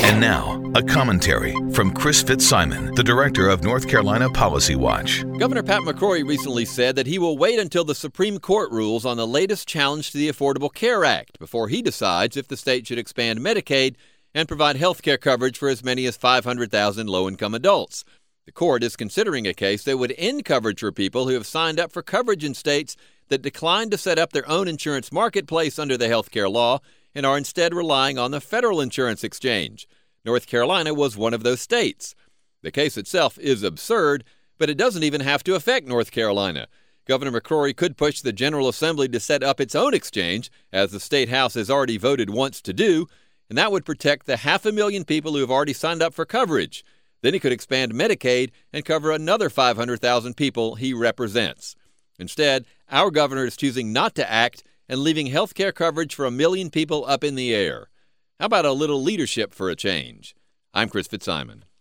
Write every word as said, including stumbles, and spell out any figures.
And now, a commentary from Chris Fitzsimon, the director of North Carolina Policy Watch. Governor Pat McCrory recently said that he will wait until the Supreme Court rules on the latest challenge to the Affordable Care Act before he decides if the state should expand Medicaid and provide health care coverage for as many as five hundred thousand low-income adults. The court is considering a case that would end coverage for people who have signed up for coverage in states that declined to set up their own insurance marketplace under the health care law and are instead relying on the federal insurance exchange. North Carolina was one of those states. The case itself is absurd, but it doesn't even have to affect North Carolina. Governor McCrory could push the General Assembly to set up its own exchange, as the State House has already voted once to do, and that would protect the half a million people who have already signed up for coverage. Then he could expand Medicaid and cover another five hundred thousand people he represents. Instead, our governor is choosing not to act and leaving health care coverage for a million people up in the air. How about a little leadership for a change? I'm Chris Fitzsimon.